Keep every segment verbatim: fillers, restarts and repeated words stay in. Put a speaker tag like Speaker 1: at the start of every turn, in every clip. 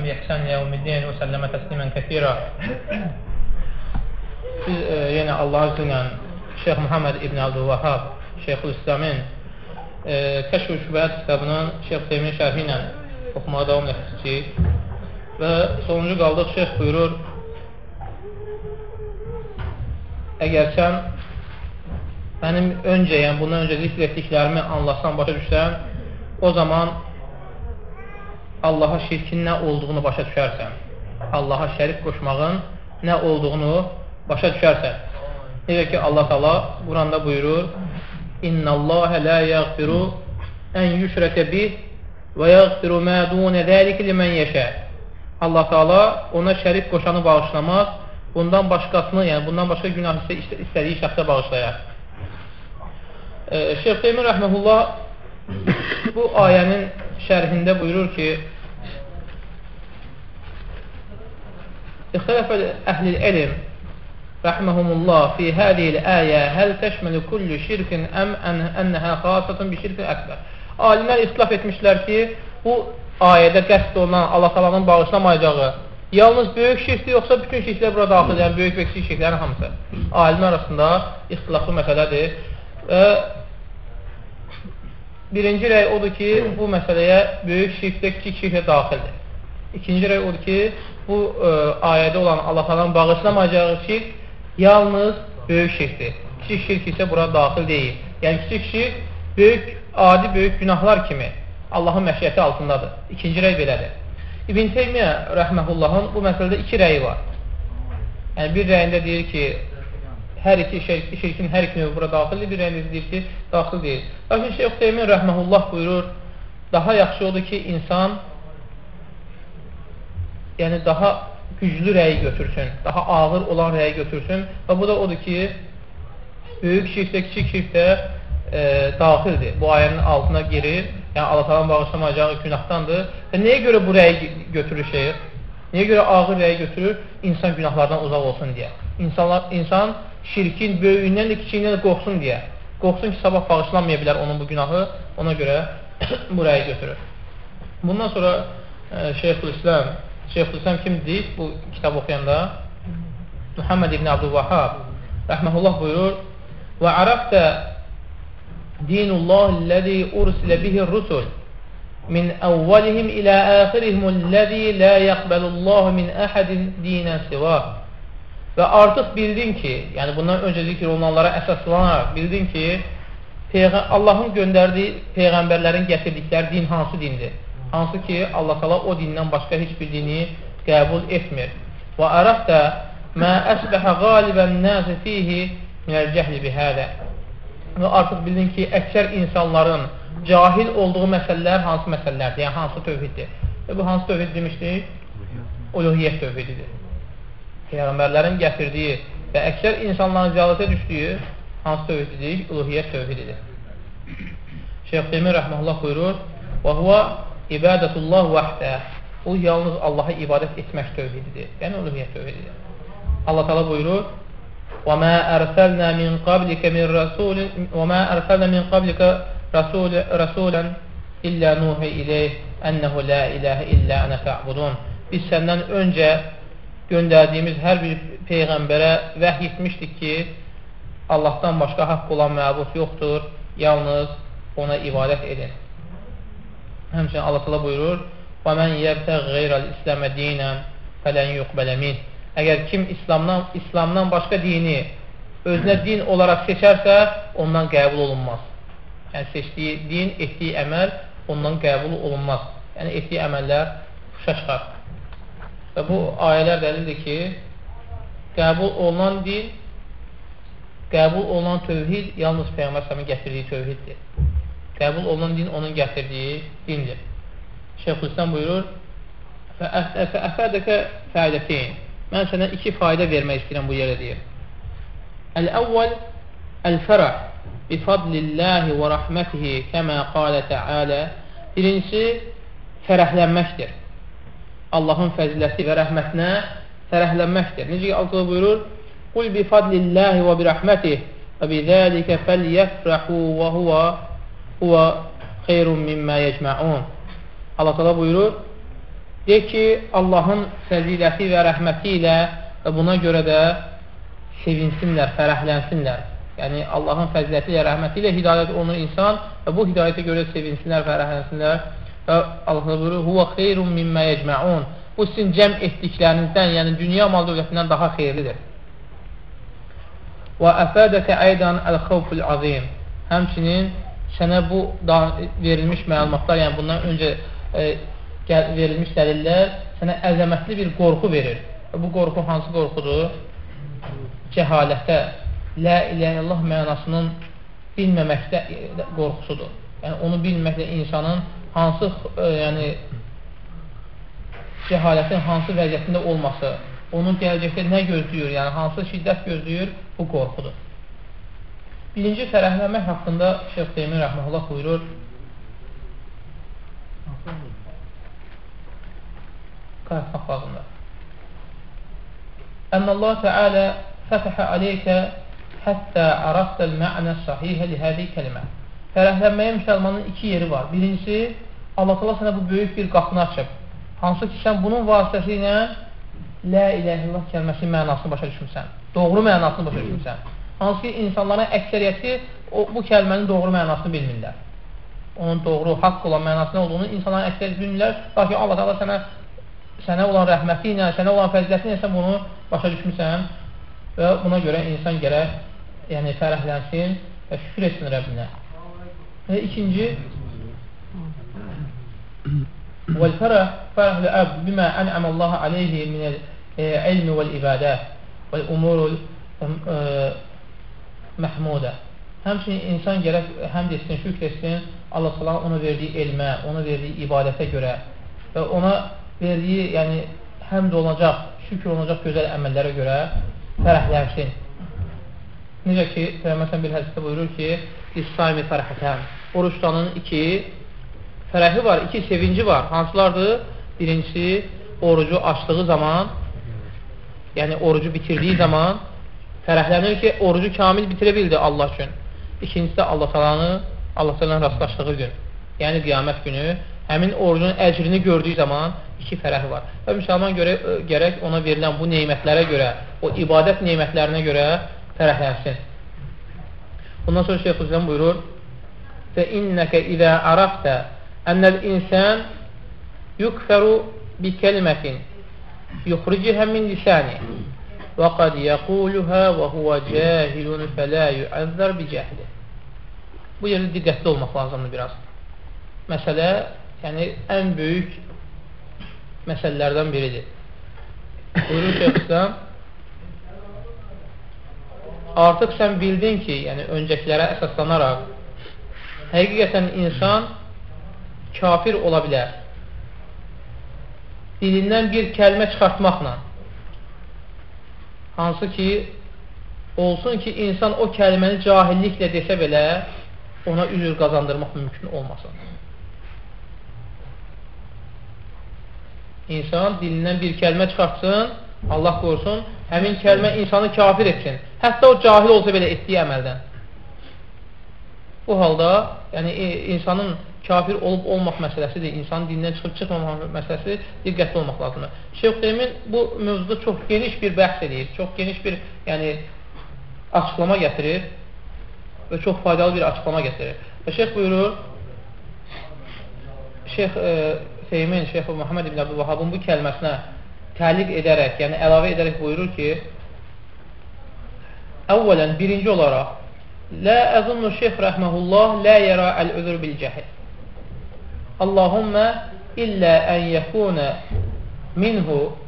Speaker 1: بإحسان يوم الدين وسلم تسليما كثيرا. Biz e, yenə Allah iznilə Şeyx Muhammed İbn Abdülvahhab Şeyxülislamın e, Kəşf-ü Şübhət kitabının Şeyx Teymin şərhi ilə oxumağa davam etdik və sonuncu qaldıq. Şeyx buyurur, əgər sən mənim öncə, yəni bundan öncə zikr etdiklərimi anlasan, başa düşsən, o zaman Allaha şirkin nə olduğunu başa düşərsən. Allaha şərik qoşmağın nə olduğunu başa düşərsən. Necə ki, Allah Taala Quranda buyurur, İnna Allaha la yaghfiru en yushraka bih və yaghfiru ma dun zalika limen yasha. Allah Taala ona şərik qoşanı bağışlamaz, bundan başqasını, yəni bundan başqa günah isə istədiyi şəxsə bağışlayar. Şeyx Teymin rəhməhullah bu ayənin şərhində buyurur ki, İxtilafə əhlil elm rəhməhumullah fi hədiyil əyə həl təşməli kullu şirkin əm ənəhə xasatun bi şirkin əkbər. Alimlər ixtilaf etmişlər ki, bu ayədə qəsd olunan Allah Taala'nın bağışlamayacağı yalnız böyük şirkdir, yoxsa bütün şirklər bura daxil edən böyük və kiçik şirklərin hamısı. Alimlər arasında ixtilaflı məsələdir. Və birinci rəy odur ki, bu məsələyə böyük şirkdə kiçik şirklə daxildir. İkinci rəy odur ki, bu ə, ayədə olan Allah Taala'nın bağışlamayacağı şirk yalnız böyük şirkdir. Kiçik şirk isə bura daxil deyil. Yəni kiçik şirk böyük, adi böyük günahlar kimi Allahın məşiyyəti altındadır. İkinci rəy belədir. İbn Teymiyyə rəhməhullahın bu məsələdə iki rəyi var. Yəni bir rəyində deyir ki, hər iki şirk, şirkin hər iki növü bura daxildir, bir rəyində deyir ki, daxil deyil. Lakin Şeyx Teymin rəhməhullah buyurur, daha yaxşı odur ki, insan yəni daha güclü rəyi götürsün, daha ağır olan rəyi götürsün və bu da odur ki, böyük şirkdə, kiçik şirkdə e, daxildir. Bu ayənin altına girir, yəni Allah Taala'nın bağışlamayacağı günahdandır. Və nəyə görə bu rəyi götürür şeyx? Nəyə görə ağır rəyi götürür? İnsan günahlardan uzaq olsun deyə. İnsanlar, insan şirkin böyüyündən də kiçiyindən də qorxsun deyə. Qorxsun ki, sabah bağışlanmaya bilər onun bu günahı, ona görə bu rəyi götürür. Bundan sonra e, Şeyxülislam Şeyxülislam kimdir bu kitab oxuyanda? Muhammed İbn Abdülvahhab rəhməhullah buyurur, və ərəftə dinullahilləzi ursilə bihir rusul min əvvəlihim ilə əxirihimulləzi lə yəqbəlullahu min əhədin dinən sivah. Və artıq bildin ki, yəni bundan öncə zikr olunanlara əsaslanaraq bildin ki, Allahın göndərdiyi peyğəmbərlərin gətirdikləri din hansı dindir? Hansı ki, Allah Taala o dindən başqa heç bir dini qəbul etmir. Və ərəftə mə əsbəhə qalibən nəzi fihi minəl cəhli bihədə. Və artıq bildin ki, əksər insanların cahil olduğu məsələlər hansı məsələlərdir, yəni hansı tövhiddir. Və bu hansı tövhid demişdik? Uluhiyyət tövhididir. Peyğəmbərlərin gətirdiyi və əksər insanların cəhalətə düşdüyü hansı tövhididir? Uluhiyyət tövhididir. Şeyx Teymin rəhməhullah buyurur, və huvə ibadətullah vəhdə. O yalnız Allaha ibadət etmək tövhididir. Yəni uluhiyyət tövhididir. Allah Taala buyurur, və mə ərsəlnə min qablikə min rasulin və mə ərsəlnə min qablikə rasulən illə nuhi iləyh ənəhu la iləhə illə ənə tə'budun. Biz səndən öncə göndərdiyimiz hər bir peyğəmbərə vəhy etmişdik ki, Allahdan başqa haqq olan məbud yoxdur, yalnız ona ibadət edin. Həmçinin Allah Taala buyurur, və mən yəbtəğ qeyrəl İsləmə dinən fələn yuqbələ min. Əgər kim İslamdan, İslamdan başqa dini özünə din olaraq seçərsə, ondan qəbul olunmaz. Yəni seçdiyi din, etdiyi əməl ondan qəbul olunmaz. Yəni etdiyi əməllər fuşa çıxar. Və bu ayələr dəlildir ki, qəbul olunan din, qəbul olunan tövhid yalnız Peyğəmbər s.ə.v-in gətirdiyi tövhiddir. Qəbul olunan din onun gətirdiyi dindir. Şeyxülislam buyurur, fəəfədəkə fəidətin. Mən sənə iki fayda vermək istəyirəm bu yerə deyir. Əl-əvvəl, əl-fərəh bifadlillahi və rəhmətihi kəmə qalə təalə. Birincisi, fərəhlənməkdir. Allahın fəziləti və rəhmətinə fərəhlənməkdir. Necə ki, Allah buyurur, qul bifadlillahi və birəhmətih və bizəlikə fəlyəfrəhu və huvə huvə xeyrun mimmə yecməun. Allah Teala buyurur, De ki, Allahın fəziləti və rəhməti ilə və buna görə də sevinsinlər, fərəhlənsinlər. Yəni, Allahın fəziləti ilə, rəhməti ilə hidayət olunur insan və bu hidayətə görə sevinsinlər, fərəhlənsinlər. Və Allah buyurur, huvə xeyrun mimmə yecməun. Bu sizin cəm etdiklərinizdən, yəni dünya mal dövlətindən daha xeyirlidir. Və əfədəkə əydən əl-xavful azim. Həmçinin sənə bu verilmiş məlumatlar, yəni bundan öncə e, verilmiş dəlillər sənə əzəmətli bir qorxu verir. Və bu qorxu hansı qorxudur? Cəhalətə, la ilahe illallah mənasının bilməməkdə qorxusudur. Yəni onu bilməklə insanın hansı e, yəni cəhalətin hansı vəziyyətində olması, onun gələcəkdə nə gözləyir, yəni hansı şiddət gözləyir, bu qorxudur. Birinci fərəhlənmək haqqında Şeyx Teymin Rəhməhullah buyurur, qayıtmaq lazımdır. Ənəllah Teala fətəhə aleykə həttə araqdəl mə'nə sahihə lihədi kəlimə. Fərəhlənməyə müsəlmanın iki yeri var. Birincisi, Allah Teala sənə bu böyük bir qapını açıb. Hansı ki, sən bunun vasitəsi ilə la ilahe illallah kəlməsinin mənasını başa düşmüsən. Doğru mənasını başa düşmüsən. Hansı ki, insanların əksəriyyəti o, bu kəlmənin doğru mənasını bilmirlər. Onun doğru, haqq olan mənası nə olduğunu insanların əksəriyyəti bilmirlər. Lakin Allah Teala sənə, sənə olan rəhməti ilə, sənə olan fəziləti ilə sən bunu başa düşmüsən və buna görə insan gərək yəni, fərəhlənsin və şükür etsin Rəbbinə. Və ikinci وَالْفَرَحْ فَرَحْ لَأَبْ بِمَا أَنْعَمَ اللّٰهَ عَلَيْهِ مِنَ الْعِلْمِ وَالْإِبَادَةِ وَالْأُمُورُ الْمَحْمُودَةِ. Həmçinin insan gərək həmd etsin, şükür etsin Allah s.ə.v. ona verdiyi elmə, ona verdiyi ibadətə görə və ona verdiyi, yəni həmd olunacaq, şükür olunacaq gözəl əməllərə görə fərəhlənsin. Necə ki, Peyğəmbər bir hədisdə buyurur ki, İs-saimi fərəhətən. Oruçdanın iki fərəhi var, iki sevinci var. Hansılardır? Birincisi, orucu açdığı zaman, yəni orucu bitirdiyi zaman fərəhlənir ki, orucu kamil bitirə bildi Allah üçün. İkincisi də Allah Taala'nı, Allah Taala'nın rastlaşdığı gün, yəni qiyamət günü, həmin orucun əcrini gördüyü zaman iki fərəhi var. Və müsəlman görə, gərək ona verilən bu neymətlərə görə, o ibadət neymətlərinə görə fərəhlənsin. Bundan sonra Şeyx Hüseyin buyurur, فَإِنَّكَ إِذَا عَرَفْتَ أَنَّ الْإِنسَانِ يُكْفَرُ بِكَلْمَةٍ يُخْرِجِهَا مِنْ لِسَانِهِ وَقَدْ يَقُولُهَا وَهُوَ جَاهِلٌ فَلَا يُعَذَّرْ بِجَهْلِهِ. Bu yerdə diqqətli olmaq lazımdır biraz. Məsələ, yəni ən böyük məsələlərdən biridir. Buyurur Şeyx Hüseyin, artıq sən bildin ki, yəni öncəkilərə əsaslanaraq həqiqətən insan kafir ola bilər. Dilindən bir kəlmə çıxartmaqla. Hansı ki, olsun ki, insan o kəlməni cahilliklə desə belə, ona üzr qazandırmaq mümkün olmasın. İnsan dilindən bir kəlmə çıxartsın, Allah qorusun, həmin kəlmə insanı kafir etsin. Hətta o cahil olsa belə etdiyi əməldən. Bu halda, yəni insanın kafir olub olmaq məsələsidir, insanın dinindən çıxıb çıxmamaq məsələsi diqqətli olmaq lazımdır. Şeyx Hüseyin bu mövzuda çox geniş bir bəhs edir, çox geniş bir yəni, açıqlama gətirir və çox faydalı bir açıqlama gətirir. Və Şeyx buyurur, Şeyx Hüseyin, Şeyx Muhammed ibn Abdülvahabın bu kəlməsinə təliq edərək, yəni əlavə edərək buyurur ki, əvvələn, birinci olaraq, لا أظن الشيخ رحمه الله لا يرى العذر بالجهل اللهم إلا أن يكون منه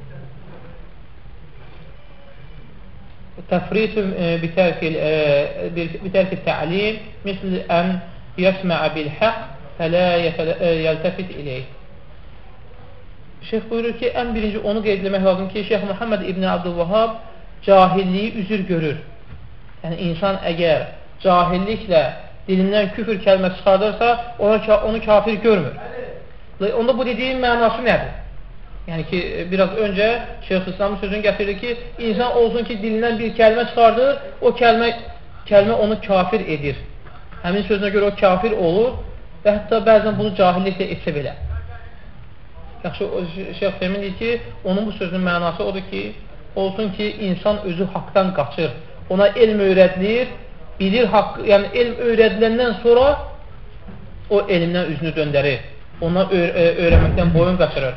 Speaker 1: تفريط بترك التعليم مثل أن يسمع بالحق فلا يلتفت إليه. Şeyh buyurur ki, ən birinci onu qeyd etmək lazım ki, Şeyh Muhammed ibn Abdülvahab cahilliyi üzür görür. Yəni, insan əgər cahilliklə dilindən küfür kəlmə çıxardırsa, ona, onu kafir görmür. Onda bu dediğin mənası nədir? Yəni ki, biraz öncə Şeyx İslam'ın sözünü gətirdi ki, insan olsun ki, dilindən bir kəlmə çıxardır, o kəlmə, kəlmə onu kafir edir. Həmin sözünə görə o kafir olur və hətta bəzən bunu cahilliklə etsə belə. yaxşı, Şeyx Fehmin deyir ki, onun bu sözünün mənası odur ki, olsun ki, insan özü haqdan qaçır, ona elm öyrədilir, bilir haqq, yəni elm öyrədiləndən sonra o elmdən üzünü döndərir, ona öyrənməkdən boyun qaçırır.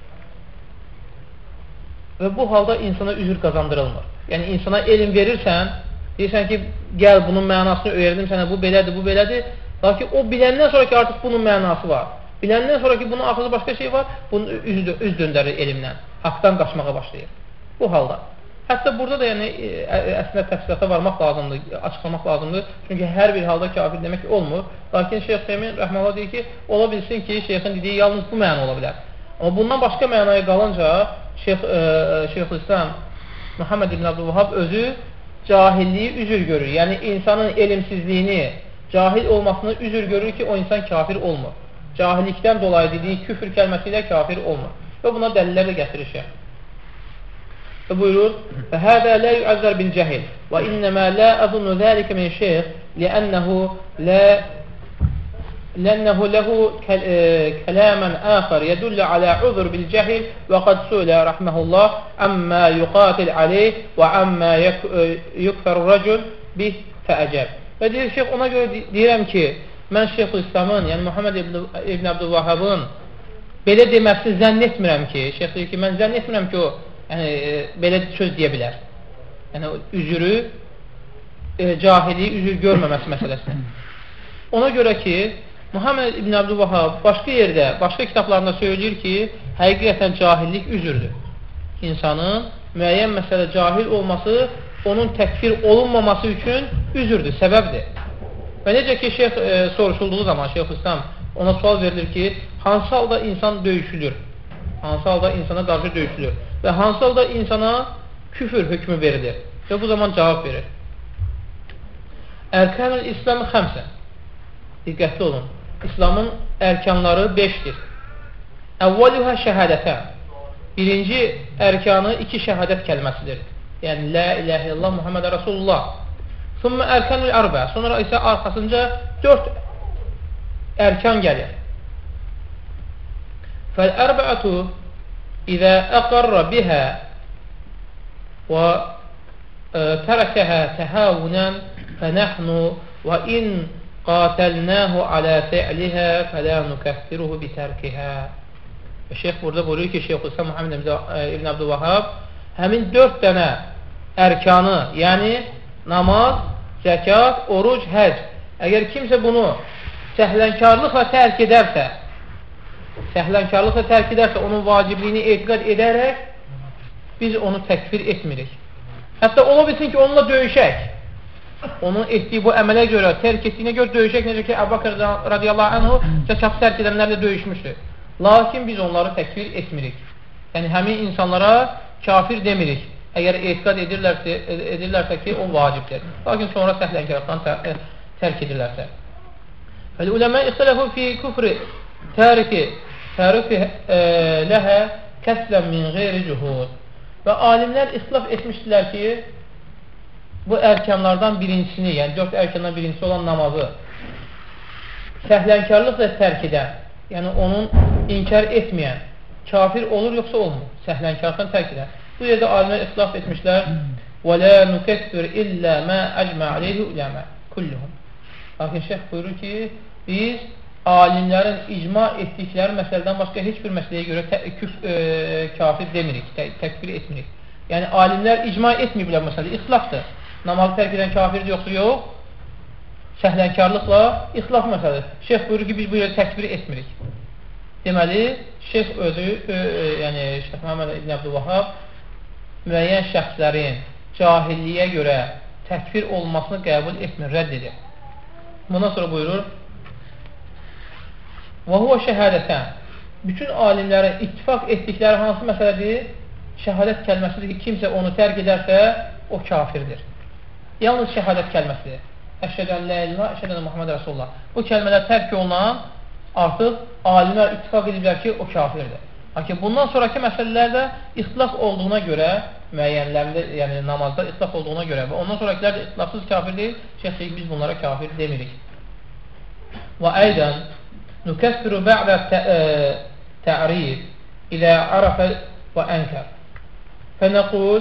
Speaker 1: Və bu halda insana üzür qazandırılmır. Yəni, insana elm verirsən, deyirsən ki, gəl bunun mənasını öyrədim sənə, bu belədir, bu belədir. Lakin o biləndən sonra ki, artıq bunun mənası var. Biləndən sonra ki, bunun axırda başqa şey var, bunu üz, üz döndərir elmdən. Haqdan qaçmağa başlayır. Bu halda. Hətta burada da yəni, əslində təfsilata varmaq lazımdır, açıqlamaq lazımdır. Çünki hər bir halda kafir demək olmur. Lakin Şeyx Fehmin rəhməllah deyir ki, ola bilsin ki, şeyxin dediyi yalnız bu məna ola bilər. Amma bundan başqa mənaya qalınca Şeyx, e, Şeyxülislam Muhammed ibn Abdülvahab özü cahilliyi üzür görür. Yəni insanın elmsizliyini, cahil olmasını üzür görür ki, o insan kafir olmur. Cahillikdən dolayı dediyi küfür kəlməsi ilə kafir olmur. Və buna dəlillər də gətirir şeyx. Və buyurur: "Və hədə la yu'azzar bil cahil və innema la azunnu zalika min şeyx li'annahu la لأنه له كلاما آخر يدل على عذر بالجهل وقد سئل رحمه الله عما يقاتل عليه وعما يكفر الرجل به فأجاب." Və deyir, şeyx ona görə deyirəm ki, mən Şeyxülislamın, yəni Muhammed ibn Abdülvahabın belə deməsini zənn etmirəm ki, şeyx deyir ki, mən zənn etmirəm ki, o yəni, belə söz deyə bilər. Yəni, üzürü, e, cahiliyi üzür görməməsi məsələsini. Ona görə ki, Muhammed ibn Abdülvahab başqa yerdə, başqa kitablarında söyləyir ki, həqiqətən cahillik üzürdür. İnsanın müəyyən məsələ cahil olması, onun təkfir olunmaması üçün üzürdür, səbəbdir. Və necə ki, şeyx e, soruşulduğu zaman, Şeyxülislam ona sual verilir ki, hansı halda insan döyüşülür? Hansı halda insana qarşı döyüşülür? Və hansı halda insana küfür hökmü verilir? Və bu zaman cavab verir. Ərkanul İslam xəmsə. Diqqətli olun. İslamın ərkanları beşdir. Əvvəluhə şəhədətən. Birinci ərkanı iki şəhədət kəlməsidir. Yəni, la iləhə illallah Muhammedə Rasulullah. Sonra ərkanul ərbə. Sonra isə arxasınca dörd ərkan gəlir. Fəl-ərbəətu İzə əqarra bihə və tərəkəhə təhəvunən fənəhnu və in qatəlnəhu alə fi'lihə fələ nükəffiruhu bitərkihə. Şeyx burada buyuruyor ki, Şeyxülislam Muhammed ibn Abdülvahab həmin dörd dənə ərkanı, yəni namaz, zəkat, oruc, həc. Əgər kimsə bunu səhlənkarlıqla tərk edərsə, səhlənkarlıqla tərk edərsə, onun vacibliyini etiqad edərək, biz onu təkfir etmirik. Hətta ola bilsin ki, onunla döyüşək. Onun etdiyi bu əmələ görə, tərk etdiyinə görə döyüşək, necə ki, Əbu Bakır radiyallahu anhu zəkat tərk edənlərlə döyüşmüşdür. Lakin biz onları təkfir etmirik. Yəni, həmin insanlara kafir demirik. Əgər etiqad edirlərsə, edirlərsə ki, o vacibdir. Lakin sonra səhlənkarlıqdan tərk edirlərsə. Fəl-uləmə ixtiləfu fi küfri təriki təriki ləhə kəslən min qeyri cühud. Və alimlər ixtilaf etmişdilər ki, bu ərkanlardan birincisini, yəni dörd ərkandan birincisi olan namazı səhlənkarlıqla tərk edən, yəni onun inkar etməyən kafir olur, yoxsa olmur? Səhlənkarlıqdan tərk edən. Bu yerdə alimlər ixtilaf etmişlər وَلَا نُكَفِّرْ إِلَّا مَا أَجْمَ عَلَيْهِ uləmə kulluhum. Lakin şeyx buyurur ki, biz alimlərin icma etdikləri məsələdən başqa heç bir məsələyə görə küf, e, kafir demirik, tə, təkfir etmirik. Yəni, alimlər icma etməyiblər məsələ, ixtilafdır. Namazı tərk edən kafirdir, yoxsa yox? Səhlənkarlıqla ixtilaf məsələdir. Şeyx buyurur ki, biz bu yerdə təkfir etmirik. Deməli, şeyx özü, e, yəni Şeyx Muhammed ibn Abdülvahab müəyyən şəxslərin cahilliyə görə təkfir olmasını qəbul etmir, rədd edir. Bundan sonra buyurur və huvə şəhədətən. Bütün alimlərin ittifaq etdikləri hansı məsələdir? Şəhadət kəlməsidir ki, kimsə onu tərk edərsə, o kafirdir. Yalnız şəhadət kəlməsidir. Əşhədən lə illah, əşhədən Muhammed Rasulullah. Bu kəlmələr tərk olunan artıq alimlər ittifaq ediblər ki, o kafirdir. Lakin bundan sonraki məsələlərdə ixtilaf olduğuna görə, müəyyənlərində, yəni namazda ixtilaf olduğuna görə və ondan sonrakilər də ixtilafsız kafir deyil, şeyx deyik, biz bunlara kafir demirik. Və əydən nükəffiru bə'də tə'rif ilə arafə və ənkər. Fənəqul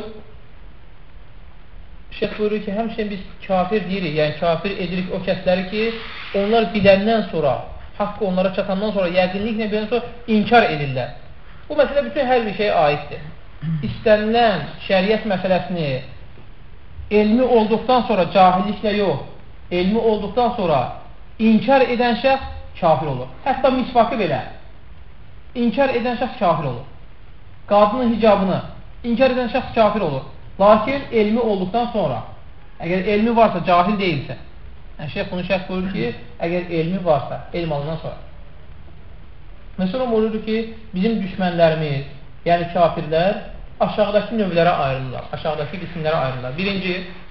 Speaker 1: Şeyh buyurur ki, həmçinin biz kafir deyirik, yəni kafir edirik o kəsləri ki, onlar biləndən sonra, haqqı onlara çatandan sonra, yəqinliklə biləndən sonra inkar edirlər. Bu məsələ bütün hər bir şeyə aiddir. İstənilən şəriət məsələsini elmi olduqdan sonra cahilliklə yox, elmi olduqdan sonra inkar edən şəxs kafir olur. Hətta misvakı belə inkar edən şəxs kafir olur. Qadının hicabını inkar edən şəxs kafir olur. Lakin elmi olduqdan sonra, əgər elmi varsa, cahil deyilsə, yəni şeyh bunu şəxs buyurur ki, əgər elmi varsa, elm alınan sonra. Məsələn, buyurur ki, bizim düşmənlərimiz, yəni kafirlər, aşağıdakı növlərə ayrılırlar, aşağıdakı qismlərə ayrılırlar. Birinci,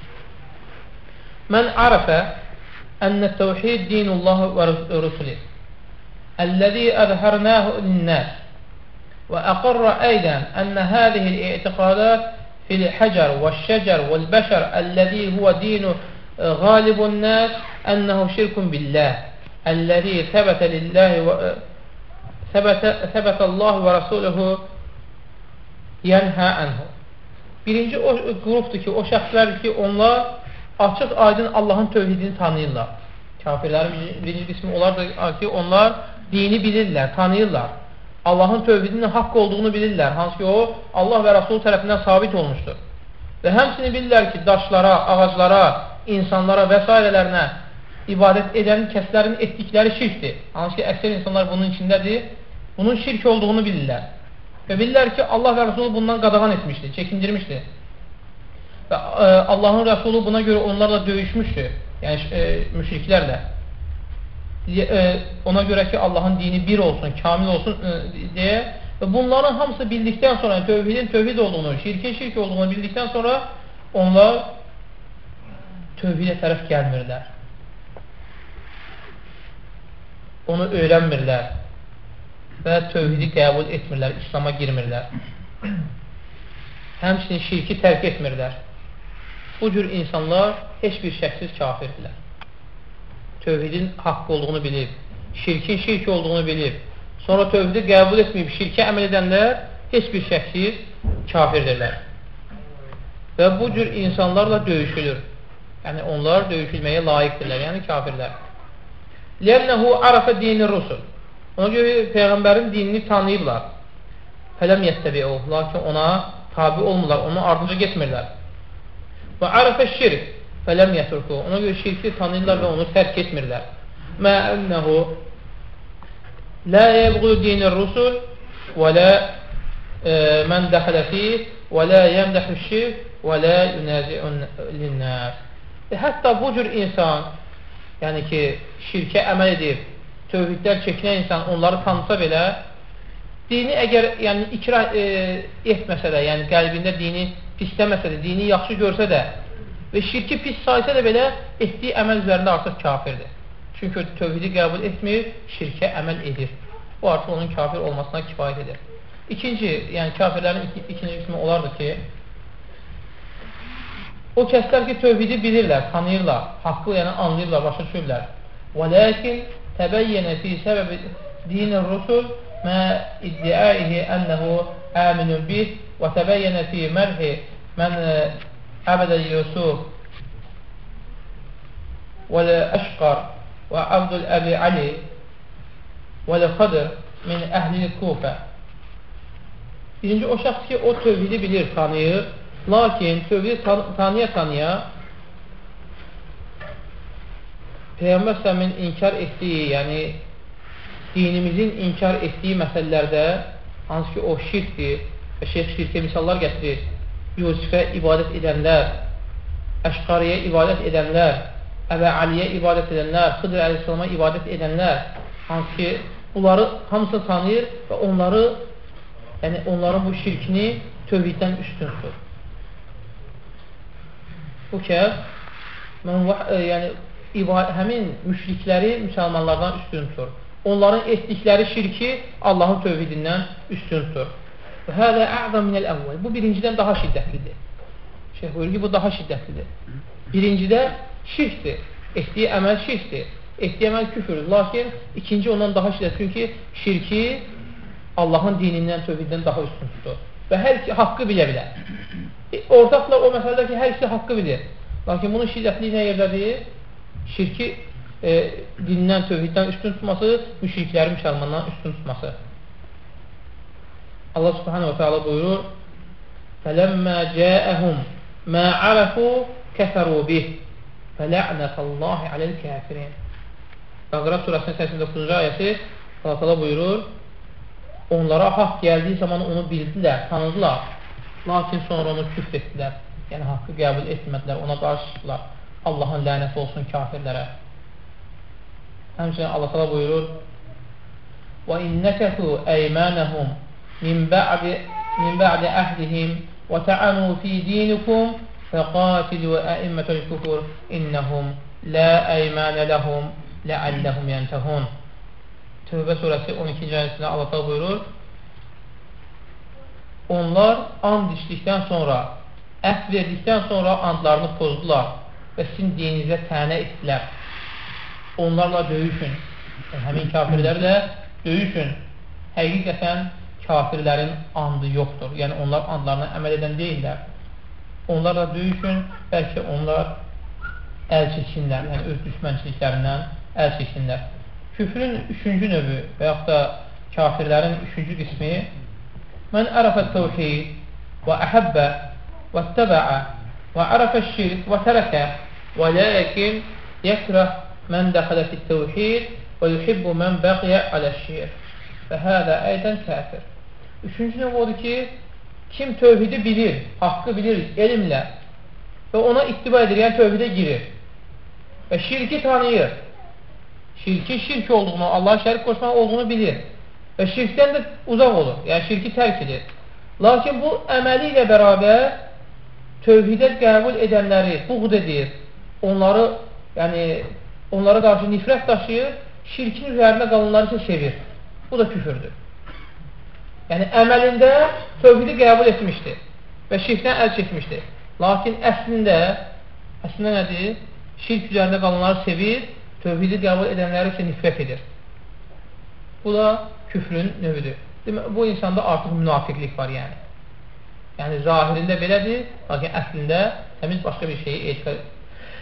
Speaker 1: mən arafə ənə təvhid dinullah və rüsulih əlləzi əzhərnəhu linnəs və əqarra əydən ənə hədihil i'tiqadat fil həcər və şəcər və bəşər əlləzi huvə dinu qalibun nəs ənəhu şirkun billəh əlləzi səbətə lillahi və səbətəllahu və rasuluhu yənhə ənhu. Birinci o qrupdur ki, o şəxslərdir ki, onlar açıq aydın Allahın tövhidini tanıyırlar. Kafirlərin birinci qismi olardır ki, onlar dini bilirlər, tanıyırlar. Allahın tövhidinin haqq olduğunu bilirlər. Hansı ki, o Allah və Rasul tərəfindən sabit olmuşdur. Və həmçinin bilirlər ki, daşlara, ağaclara, insanlara və s. ibadət edən kəslərin etdikləri şirkdir. Hansı ki, əksər insanlar bunun içindədir. Bunun şirk olduğunu bilirlər. Və bilirlər ki, Allah və Rasulü bundan qadağan etmişdir, çəkindirmişdir. Və e, Allahın Rasulü buna görə onlarla döyüşmüşdür, yəni e, müşriklərlə. E, ona görə ki, Allahın dini bir olsun, kamil olsun e, deyə. Və bunların hamısı bildikdən sonra, yəni, tövhidin tövhid olduğunu, şirkin şirk olduğunu bildikdən sonra onlar tövhidə tərəf gəlmirlər. Onu öyrənmirlər və tövhidi qəbul etmirlər, İslam'a girmirlər. Həmçinin şirki tərk etmirlər. Bu cür insanlar heç bir şəksiz kafirdirlər. Tövhidin haqqı olduğunu bilib, şirkin şirk olduğunu bilib, sonra tövhidi qəbul etməyib, şirkə əməl edənlər heç bir şəksiz kafirdirlər. Və bu cür insanlarla döyüşülür. Yəni onlar döyüşülməyə layiqdirlər, yəni kafirlər. Lənnəhu arafə dini rusul. Ona görə Peyğəmbərin dinini tanıyıblar. Fələm yəttəbi'uh. Lakin ona tabi olmurlar, onun ardınca getmirlər. Və arafə şirk. Fələm yəturkuh. Ona görə şirki tanıyırlar və onu tərk etmirlər. Mə ənəhu lə yəbğu dinir rusul və lə mən dəxələ fih və lə yəmdəxü şirk və lə yunəzi'un linnəs. Hətta bu cür insan, yəni ki, şirkə əməl edib, tövhidlər çəkinən insan onları tanısa belə, dini əgər yəni, ikrah e, etməsə də, yəni qəlbində dini pisləməsə də, dini yaxşı görsə də və şirki pis saysə də belə etdiyi əməl üzərində artıq kafirdir. Çünki tövhidi qəbul etmir, şirkə əməl edir. Bu artıq onun kafir olmasına kifayət edir. İkinci, yəni kafirlərin ikinci qismi olardı ki, o kəslər ki, tövhidi bilirlər, tanıyırlar, haqqı yəni anlayırlar, başa düşürlər. Və lakin təbəyyənə fi səbəbi dinin rusul mə iddiaihi ənəhu əminun bih və təbəyyənə fi mərhi mən əbədə Yusuf və əşqar və Abdul Əbi Ali və Xadır min əhlil Kufə. Birinci, o şəxs ki, o tövhidi bilir, tanıyır, lakin tövhidi tanıya-tanıya Peyğəmbər s.ə.v-in inkar etdiyi, yəni dinimizin inkar etdiyi məsələlərdə, hansı ki, o şirkdir və şeyh şirkə misallar gətirir, Yusufə ibadət edənlər, Əşqariyə ibadət edənlər, Əbə Aliyə ibadət edənlər, Xıdır Əleyhisselama ibadət edənlər, hansı ki, bunları hamısını tanıyır və onları, yəni onların bu şirkini tövhiddən üstün tutur. Bu kəs, yəni, həmin müşrikləri müsəlmanlardan üstün tutur. Onların etdikləri şirki Allahın tövhidindən üstün tutur. Və hədə ə'zəm minəl əvvəl. Bu birincidən daha şiddətlidir. Şeyh buyurur ki, bu daha şiddətlidir. Birincidə şirkdir. Etdiyi əməl şirkdir. Etdiyi əməl küfürdür. Lakin ikinci ondan daha şiddətlidir. Çünki şirki Allahın dinindən, tövhiddən daha üstün tutur. Və hər iki haqqı bilə bilər. E, ortaqlar o məsələdə ki, hər ikisi haqqı bilir. Lakin bunun şiddətliyi nə yerdədir? Şirki e, dindən, tövhiddən üstün tutması, müşrikləri müsəlmandan üstün tutması. Allah subhanahu wa ta'ala buyurur: فَلَمَّا جَاءَهُمْ مَا عَرَفُوا كَفَرُوا بِهِ فَلَعْنَةَ اللّٰهِ عَلَى الْكَافِرِينَ. Bəqərə surəsinin səksən doqquzuncu ayəsi Allah təala buyurur: onlara haqq gəldiyi zaman onu bildilər, tanıdılar. Lakin sonra onu küfr etdilər. Yəni haqqı qəbul etmədilər, ona qarşı çıxdılar. Allahın lənəti olsun kafirlərə. Həmçinin Allah təala buyurur: وَاِنْ نَكَثُوا اَيْمَانَهُمْ مِنْ بَعْدِ مِنْ بَعْدِ أَهْلِهِمْ وَتَعَنُوا فِي دِينِكُمْ فَقَاتِلُوا أَئِمَّةَ الْكُفْرِ إِنَّهُمْ لَا أَيْمَانَ لَهُمْ لَعَلَّهُمْ يَنْتَهُونَ. Tövbə surəsi on ikinci ayəsində Allah təala buyurur: onlar and içdikdən sonra, əhd verdikdən sonra andlarını pozdular və sizin dininizə tənə etdilər. Onlarla döyüşün. Yəni, həmin kafirlərlə döyüşün. Həqiqətən kafirlərin andı yoxdur. Yəni, onlar andlarına əməl edən deyirlər. Onlarla döyüşün, bəlkə onlar əl çəksinlər, yəni öz düşmənçiliklərindən əl çəksinlər. Küfrün üçüncü növü və yaxud da kafirlərin üçüncü qismi: mən ərəfət təvhid və əhəbbə və təbəə və ərəfət şirk və tərəkə və ləkin yəkrəh mən dəxələ fit təvhid və yuhibbu mən bəqiyə aləşşir və hədə əydən kafir. Üçüncü növ odur ki, kim tövhidi bilir, haqqı bilir elmlə və ona ittiba edir, yəni tövhidə girir və şirki tanıyır. Şirkin şirk olduğunu, Allah'a şərik qoşmaq olduğunu bilir və şirkdən də uzaq olur, yəni şirki tərk edir. Lakin bu əməli ilə bərabər tövhidə qəbul edənləri buğd edir, onları, yəni onlara qarşı nifrət daşıyır, şirkin üzərində qalanları isə sevir. Bu da küfürdür. Yəni əməlində tövhidi qəbul etmişdir və şirkdən əl çəkmişdir. Lakin əslində, əslində nədir? Şirk üzərində qalanları sevir, tövhidi qəbul edənləri isə nifrət edir. Bu da küfrün növüdür. Demək, bu insanda artıq münafiqlik var yəni. Yəni zahirində belədir, lakin əslində təmiz başqa bir şeyi etiqad edir.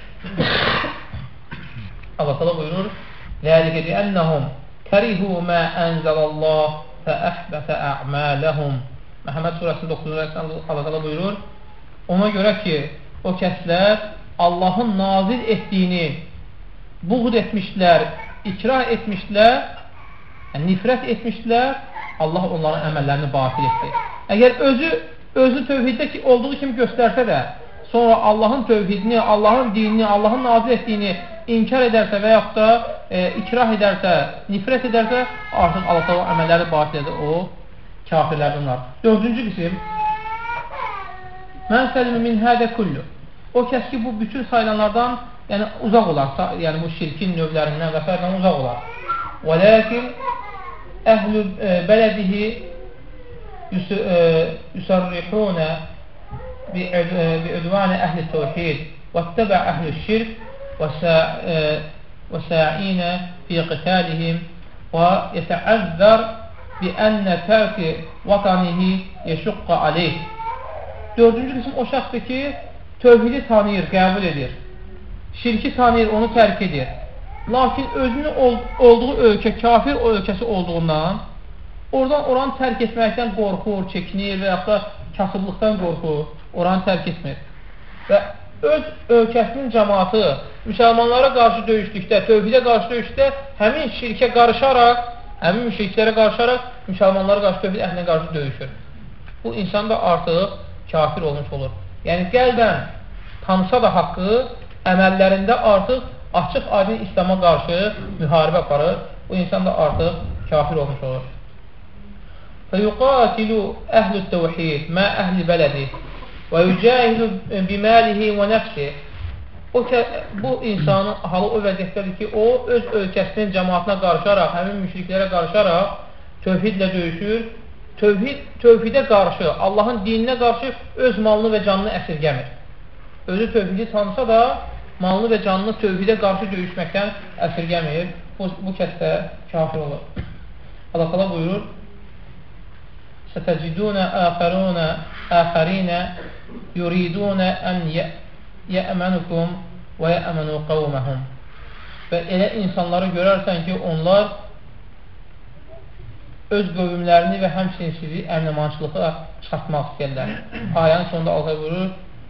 Speaker 1: Allah təala buyurur: "Zəlikə bi'annahum karihu ma anzalallah fa ahbata a'malahum." Məhəmməd surəsinin doqquzuncu ayəsində Allah təala buyurur: ona görə ki, o kəslər Allahın nazil etdiyini buğd etmişlər, ikrah etmişlər, yəni nifrət etmişlər, Allah onların əməllərini batil etdi. Əgər özü özü tövhiddə olduğu kimi göstərsə də, sonra Allahın tövhidini, Allahın dinini, Allahın nazil etdiyini inkar edərsə və yaxud da e, ikrah edərsə, nifrət edərsə, artıq Allah təala əməlləri batil edir, o kafirlərdən var. Dördüncü qism: mən səlimi min hədə kullu. O kəs ki, bu bütün sayılanlardan yəni uzaq olar, yəni bu şirkin növlərindən və s. uzaq olar. Və lakin əhlü bələdihi yusarrihunə bi'udvani əhli təvhid və təbə əhli şirk və sa'inə fi qitalihim və yətəəzzər bi'ənnə tərki vatanihi yeşuqqa aleyh. Dördüncü qism o şəxsdir ki, tövhidi tanıyır, qəbul edir. Şirki tanıyır, onu tərk edir. Lakin özünün ol olduğu ölkə, kafir o ölkəsi olduğundan, oradan oranı tərk etməkdən qorxur, çəkinir və yaxud da kasıblıqdan qorxur, oranı tərk etmir. Və öz ölkəsinin cəmaatı müsəlmanlara qarşı döyüşdükdə, tövhidə qarşı döyüşdükdə həmin şirkə qarışaraq, həmin müşriklərə qarışaraq müsəlmanlara qarşı, tövhid əhlinə qarşı döyüşür. Bu insan da artıq kafir olmuş olur. Yəni qəlbən tanısa da haqqı, əməllərində artıq açıq aydın İslam'a qarşı müharibə aparır. Bu insan da artıq kafir olmuş olur. فَيُقَاتِلُ أَهْلُ التَّوْحِيدِ مَا أَهْلِ بَلَدِهِ وَيُجَاهِدُ بِمَالِهِ وَنَفْسِهِ. Bu insanın halı o vəziyyətdədir ki, o öz ölkəsinin cəmaatına qarışaraq, həmin müşriklərə qarışaraq tövhidlə döyüşür. Tövhid, tövhidə qarşı, Allahın dininə qarşı öz malını və canını əsirgəmir. Özü tövhidi tanısa da malını və canını tövhidə qarşı döyüşməkdən əsirgəmir. Bu, bu kəsdə kafir olur. Allah təala buyurur: سَتَجِدُونَ آخَرُونَ آخَرِينَ يُرِيدُونَ أَنْ يَأْمَنُكُمْ وَيَأْمَنُوا قَوْمَهُمْ. Və elə insanları görərsən ki, onlar öz qövmlərini və həmçinin sizi əmnəmançılığa çatmaq istəyirlər. Ayənin sonunda Allah buyurur,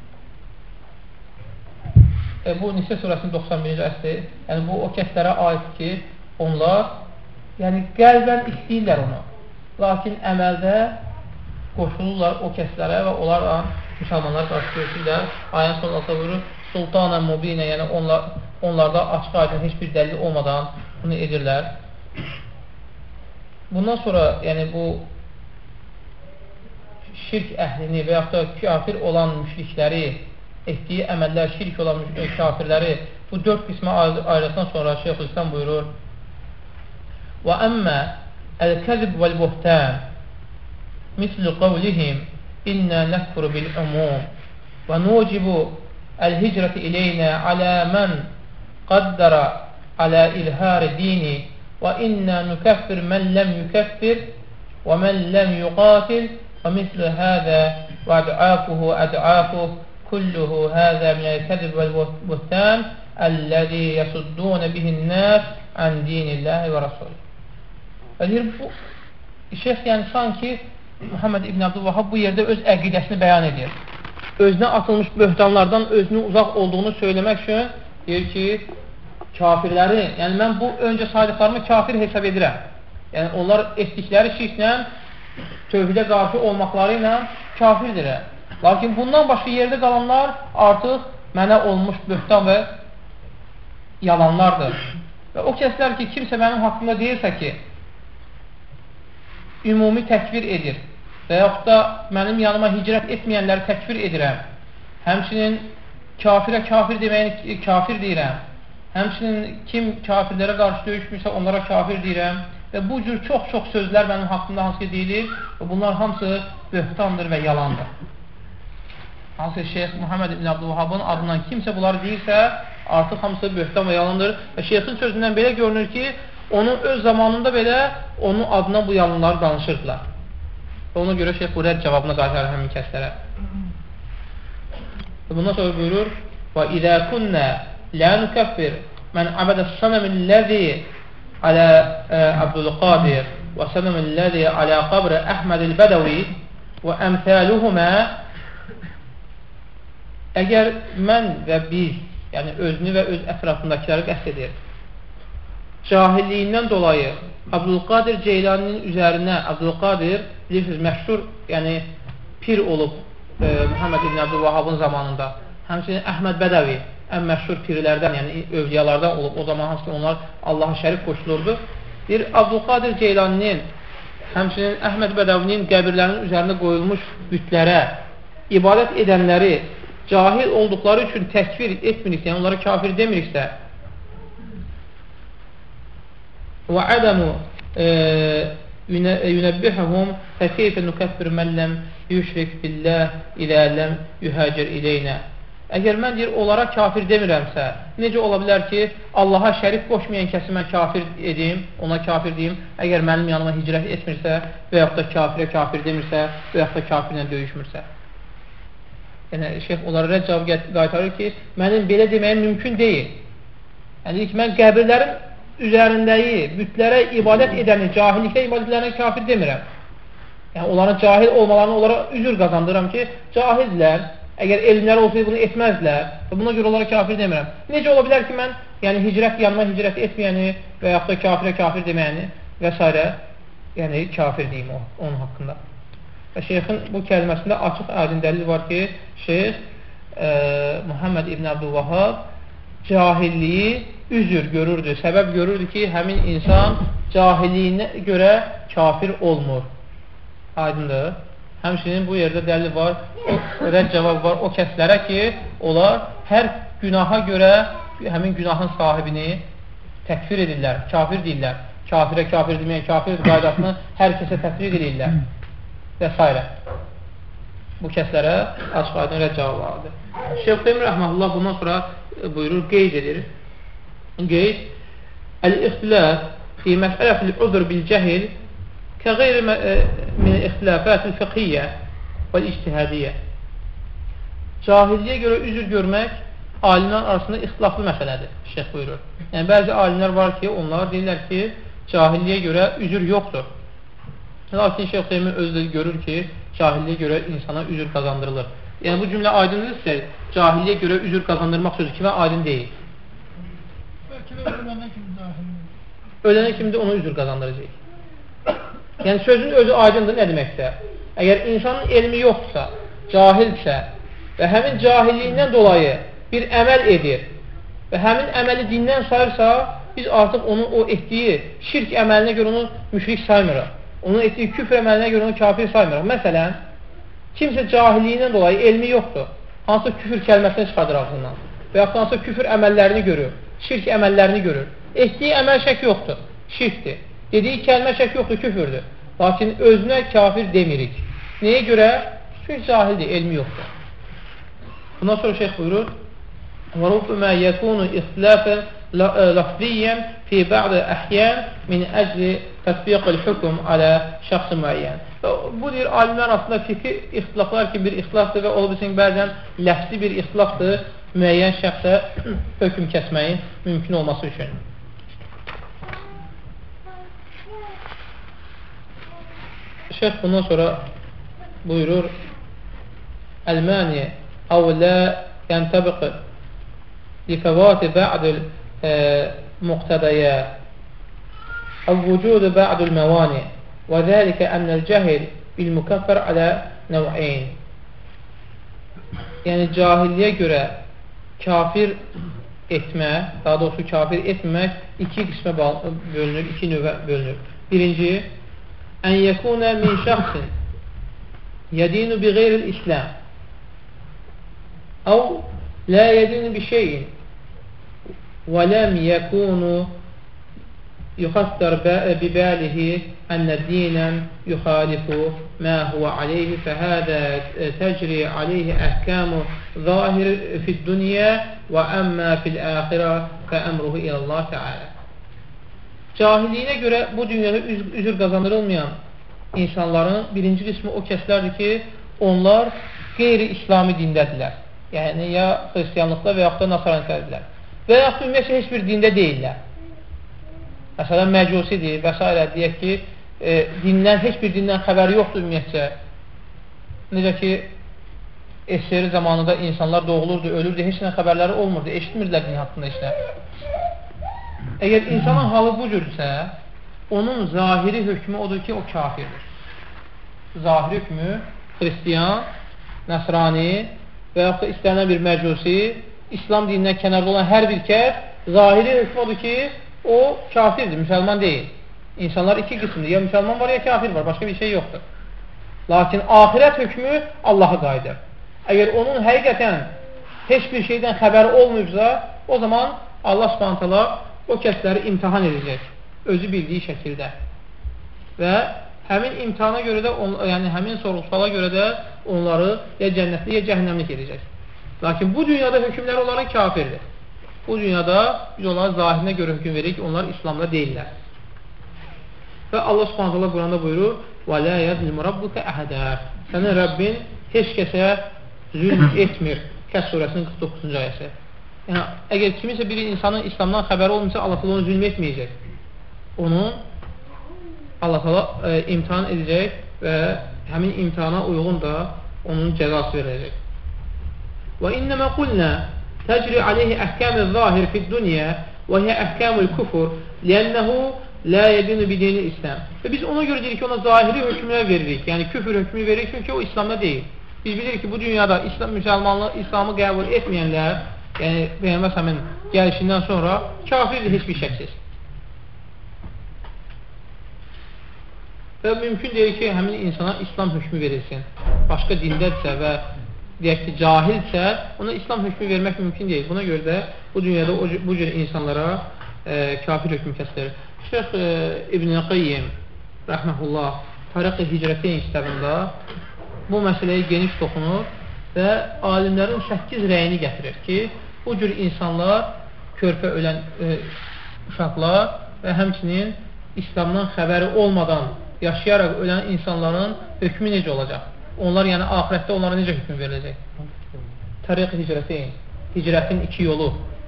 Speaker 1: e, bu Nisə surəsinin doxsan birinci əsri, yəni bu o kəslərə aid ki, onlar yəni qəlbən istəyirlər onu, lakin əməldə qoşulurlar o kəslərə və onlarla müsəlmanlar qarşı görüşürlər. Ayənin sonunda Allah buyurur, sultanən mubinə, yəni onlar, onlarda açıq aydın heç bir dəlil olmadan bunu edirlər. Bundan sonra yəni bu şirk əhlini və yaxud da kafir olan müşrikləri, etdiyi əməllər şirk olan kafirləri bu dörd qismə ayrıqdan sonra Şeyxülislam buyurur: "Və əmmə el-kəzib vəl-buhtan mislu qavlihim inna nəkfuru bil-umum və nucibu el-hicreti ileynə alə mən qaddara alə ilhari dini və inna nükəffir mən ləm yükəffir və mən ləm yuqatil və mislu həzə və əd'afuhu əd'afuh kulluhu həzə minəl-kəzib vəl-buhtan əlləzi yəsuddunə bihin-nəs ən dinilləhi və rasulü." Və deyir, bu şeyh yəni sanki Muhammed İbn Abdülvahhab bu yerdə öz əqidəsini bəyan edir. Özünə atılmış böhtanlardan özünü uzaq olduğunu söyləmək üçün deyir ki, kafirləri, yəni mən bu öncə saydıqlarımı kafir hesab edirəm. Yəni onlar etdikləri şirklə, tövhidə qarşı olmaqları ilə kafirdirlər. Lakin bundan başqa yerdə qalanlar artıq mənə olmuş böhtan və yalanlardır. Və o kəslər ki, kimsə mənim haqqımda deyirsə ki, ümumi təkfir edir və yaxud da mənim yanıma hicrət etməyənləri təkfir edirəm. Həmçinin kafirə kafir deməyini kafir deyirəm. Həmçinin kim kafirlərə qarşı döyüşmürsə onlara kafir deyirəm. Və bu cür çox-çox sözlər mənim haqqımda hansı ki deyilir və bunlar hamısı böhtandır və yalandır. Hansı ki Şeyx Muhammed İbn Abdülvahhabın adından kimsə bunları deyirsə artıq hamısı böhtan və yalandır. Və Şeyxin sözündən belə görünür ki, onun öz zamanında belə onun adına bu yalanları danışırdılar. Və ona görə Şeyx bu rədd cavabını qaytarır həmin kəslərə. Bundan sonra buyurur: "Və izə kunnə la nukəffir mən abədəs-sanəmilləzi alə Abdülqadir və sanəmilləzi alə qabr Əhmədil-Bədəvi və əmthəluhumə." Əgər mən və biz, yəni özünü və öz ətrafındakiləri qəsd edir, cahilliyindən dolayı Abdülqadir Ceylaninin üzərinə, Abdülqadir bilirsiniz, məşhur, yəni pir olub e, Muhammed İbn Abdülvahhabın zamanında. Həmçinin Əhməd Bədəvi ən məşhur pirlərdən, yəni övliyalardan olub. O zaman hansı ki onlar Allaha şərif qoşulurdu. Bir Abdülqadir Ceylaninin, həmçinin Əhməd Bədəvinin qəbirlərinin üzərində qoyulmuş bütlərə ibadət edənləri cahil olduqları üçün təkfir etmiriksə, yəni onları kafir demiriksə, və ədəmu yünəbbihəhum fəkeyfə nükəffir məlləm yüşrik billəh ilə ləm yuhəcir ileynə. Əgər mən deyir, onlara kafir demirəmsə, necə ola bilər ki, Allaha şərif qoşmayan kəsi mən kafir edeyim, ona kafir deyim, əgər mənim yanıma hicrət etmirsə və yaxud da kafirə kafir demirsə və yaxud da kafirlə döyüşmürsə. Yəni, şeyh onlara rədd cavab qaytarır ki, mənim belə deməyim mümkün deyil. Yəni, deyir ki, mən qəbirlərin üzərindəyi bütlərə ibadət edəni, cahillikdə ibadət edəni kafir demirəm. Yəni, onların cahil olmalarını onlara üzür qazandırıram ki, cahildirlər, əgər elmləri olsaydı bunu etməzdilər və buna görə onlara kafir demirəm. Necə ola bilər ki, mən yəni, hicrət, yanıma hicrət etməyəni və yaxud da kafirə kafir deməyəni və s. yəni kafir deyim o, onun haqqında. Və şeyxin bu kəlməsində açıq aydın dəlil var ki, şeyx e, Muhammed İbn Abdülvahhab cahilliyi üzür görürdü, səbəb görürdü ki, həmin insan cahilliyinə görə kafir olmur. Aydındır. Həmçinin bu yerdə dəlil var, o, rədd cavab var o kəslərə ki, onlar hər günaha görə həmin günahın sahibini təkfir edirlər, kafir deyirlər. Kafirə kafir deməyən kafir qaydasını hər kəsə təkfir edirlər və s. Bu kəslərə açıq aydın rədd cavab vardır. Şeyx Teymur Rəhməlullah bundan sonra buyurur, qeyd edir. Qeyd, əl-ixtilaf fi məsələfil uzr bil-cəhil kəğeyri min ixtilafətil fiqhiyyə və ictihadiyyə. Cahilliyə görə üzr görmək alimlər arasında ixtilaflı məsələdir, şeyh buyurur. Yəni, bəzi alimlər var ki, onlar deyirlər ki, cahilliyə görə üzr yoxdur. Lakin Şeyh Hüseymin özü də görür ki, cahilliyə görə insana üzr qazandırılır. Yəni, bu cümlə aydınlıqdır, cahilliyə görə üzr qazandırmaq sözü kimə aydın deyil.
Speaker 2: Bəlkə də ölənə kimi cahilliyə.
Speaker 1: Ölənə kimi də ona üzr qazandıracaq. Yəni, sözün özü aydındır, nə deməkdir? Əgər insanın elmi yoxdursa, cahilsə və həmin cahilliyindən dolayı bir əməl edir və həmin əməli dindən sayırsa, biz artıq onun o etdiyi şirk əməlinə görə onu müşrik saymırıq. Onun etdiyi küfr əməlinə görə onu kafir saymırıq. Məsələn, kimsə cahilliyindən dolayı elmi yoxdur. Hansı küfür kəlməsini çıxardır ağzından və yaxud hansı küfür əməllərini görür, şirk əməllərini görür. Etdiyi əməl şək yoxdur, şirkdir. Dediyi kəlmə şək yoxdur, küfürdür. Lakin özünə kafir demirik. Nəyə görə? Çünki cahildir, elmi yoxdur. Bundan sonra şeyh buyurur, وَرُبَّمَا يَكُونُ اِخْتِلَافًا لَفْظِيًّا فِي بَعْضِ أَحْيَانٍ مِنْ أَجْلِ تَطْبِيقِ الْحُكُمْ عَلَى شَخْصٍ مُعَيَّنٍ. Bu deyir, alimlər arasında fikri ixtilaflar ki, bir ixtilafdır və ola bilsin bəzən ləfsi bir ixtilafdır, müəyyən şəxsə hökm kəsməyin mümkün olması üçün. Şeyh bundan sonra buyurur, Əl-məni əv lə yəntabiq lifəvati bə'dül muqtədəyə əv vücudu bə'dül məvani və zəlikə ənəl cəhil bil-mükəffər alə nəv'in. Yəni, cahilliyə görə kafir etmək, daha doğrusu kafir etmək iki qismə bölünür, iki növə bölünür. Birinci, ən yəkunə min şəxsin yədinu bi qeyril İslam əv lə yədinu bi şeyin və ləm yəkunu yuxassar bibəlihi ənə dinən yuxalifu mə huvə aleyhi fəhədə təcri aleyhi əhkəmu zahir fid-dünya və əmmə fil-əxirə fəəmruhu ilallah Teala. Cahilliyinə görə bu dünyada üzr qazandırılmayan insanların birinci qismi o kəslərdir ki, onlar qeyri-İslami dindədirlər. Yəni, ya xristiyanlıqda və yaxud da nasarəniklərdirlər. Və yaxud da ümumiyyətlə heç bir dində deyirlər. Məsələn, məcusidir və s. deyək ki, e, dindən, heç bir dindən xəbəri yoxdur ümumiyyətcə. Necə ki, eseri zamanında insanlar doğulurdu, ölürdü, heç nə xəbərləri olmurdu, eşitmirdilər din haqqında işlə. Əgər insanın halı bu cürsə, onun zahiri hökmü odur ki, o kafirdir. Zahiri hökmü, xristiyan, nəsrani və yaxud da istənilən bir məcusi, İslam dinindən kənarda olan hər bir kəs, zahiri hökmü odur ki, o kafirdir, müsəlman deyil. İnsanlar iki qismdir, ya müsəlman var, ya kafir var, başqa bir şey yoxdur. Lakin ahirət hökmü Allaha qayıdır. Əgər onun həqiqətən heç bir şeydən xəbəri olmayıbsa, o zaman Allah Subhanahu taala o kəsləri imtihan edəcək, özü bildiyi şəkildə. Və həmin imtihana görə də, on, yəni həmin sorğu-suala görə də onları ya cənnətli, ya cəhənnəmlik edəcək. Lakin bu dünyada hökmlər onların kafirdir. Bu dünyada biz onların zahirinə görə hökm veririk, onlar İslamda deyirlər. Və Allah Subhanahu taala Quranda buyurur: "Və la yuzlimu rabbuka ahada." Sənin Rəbbin heç kəsə zülm etmir. Kəs surəsinin qırx doqquzuncu ayəsi. Yəni, əgər kimisə bir insanın İslamdan xəbəri olmasa, Allah təala onu zülm etməyəcək. Onu Allah təala e, imtihan edəcək və həmin imtihana uyğun da onun cəzası verəcək. Və innəmə qulnə təcri aleyhi əhkəmi zahir fid-dünya və hiyə əhkəmul kufur liənnəhu la yedinu bidini İslam. Və biz ona görə deyirik ki, ona zahiri hökmlər veririk. Yəni, küfür hökmü veririk çünki o İslamda deyil. Biz bilirik ki, bu dünyada İslam, müsəlmanlığı, İslamı qəbul etməyənlər, yəni Peyğəmbər səmin gəlişindən sonra kafirdir heç bir şəksiz. Və mümkün deyil ki, həmin insana İslam hökmü verilsin. Başqa dindədirsə və deyək ki, cahilsə, ona İslam hökmü vermək mümkün deyil. Buna görə də bu dünyada o, bu cür insanlara e, kafir hökmü kəsilir. Şeyh e, İbn-i Qayyim rəhməhullah Taraq-ı Hicrəteyn kitabında bu məsələyə geniş toxunur və alimlərin səkkiz rəyini gətirir ki, bu cür insanlar, körpə ölən e, uşaqlar və həmçinin İslamdan xəbəri olmadan yaşayaraq ölən insanların hökmü necə olacaq? Onlar, yəni axirətdə onlara necə hökm veriləcək? Tariq hicrətin, hicrətin iki yolu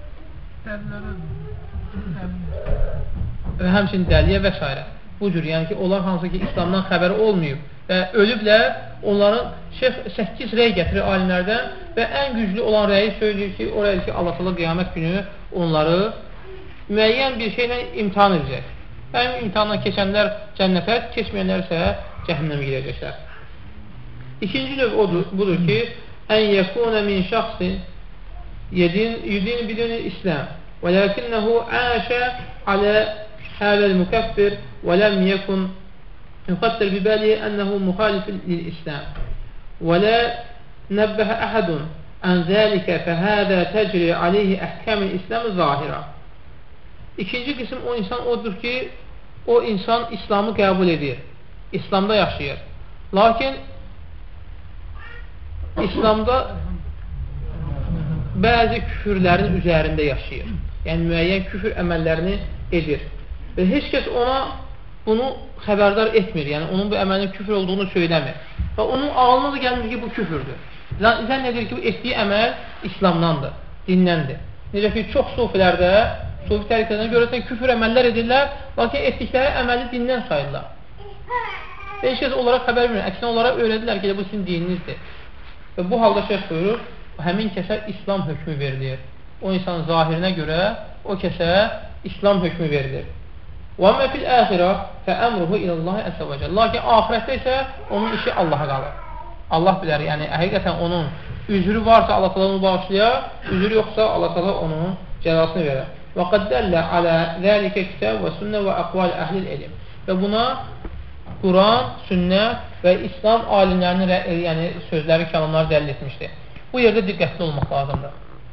Speaker 1: və həmçinin dəliyə və s. Bu cür, yəni ki, onlar hansı ki, İslamdan xəbəri olmayıb və ölüblər, onların şeyx səkkiz rəy gətirir alimlərdən və ən güclü olan rəyi söyləyir ki, o rəyi ki, Allah-u qiyamət günü onları müəyyən bir şeylə imtihan edəcək. Həmin imtihandan keçənlər cənnətə, keçməyənlər isə cəhənnəmə girəcəklər. İkinci növ odur, budur ki, ən yəkunə min şəxsin yudin bidun İslam və ləkinnəhu əşə alə həvəl mükəffir və ləm yəkun yuqaddir bibəli ənəhu müxalif lil-İslam və lə nəbbəhə əhədun ən zəlikə fəhədə təcri aleyhi əhkəmin İslamı zahira. İkinci qism o insan odur ki, o insan İslamı qəbul edir, İslamda yaşayır. Lakin İslamda bəzi küfürlərin üzərində yaşayır. Yəni, müəyyən küfür əməllərini edir. Və heç kəs ona bunu xəbərdar etmir. Yəni, onun bu əməlin küfür olduğunu söyləmir. Və onun ağlına da gəlmir ki, bu küfürdür. Zənn edir ki, bu etdiyi əməl İslamdandır, dindəndir. Necə ki, çox sufilərdə, sufi təriklərdən görürsən, küfür əməllər edirlər, lakin etdikləri əməli dindən sayırlar. Və heç kəs onlara xəbər verir. Əksinə onlara öyrədirlər ki, bu sizin dininizdir. Və bu halda şeyh buyurur, həmin kəsə İslam hökmü verilir. O insanın zahirinə görə o kəsə İslam hökmü verilir. وَمَا فِي الْآخِرَةِ فَأَمْرُهُ إِلَى اللّٰهِ əsə və cəl. Lakin ahirətdə isə onun işi Allaha qalır. Allah bilər, yəni həqiqətən onun üzrü varsa Allah təala onu bağışlayar, üzrü yoxsa Allah təala onun cəzasını verər. وَقَدْ دَلَّ عَلَى ذَلِكَ كِتَابُ وَسُنَّةُ وَأَقْوَالِ أَهْلِ الْعِلْمِ. Və buna Quran, sünnət və İslam alimlərinin yəni, sözləri, kəlamları dəlil etmişdir. Bu yerdə diqqətli olmaq lazımdır.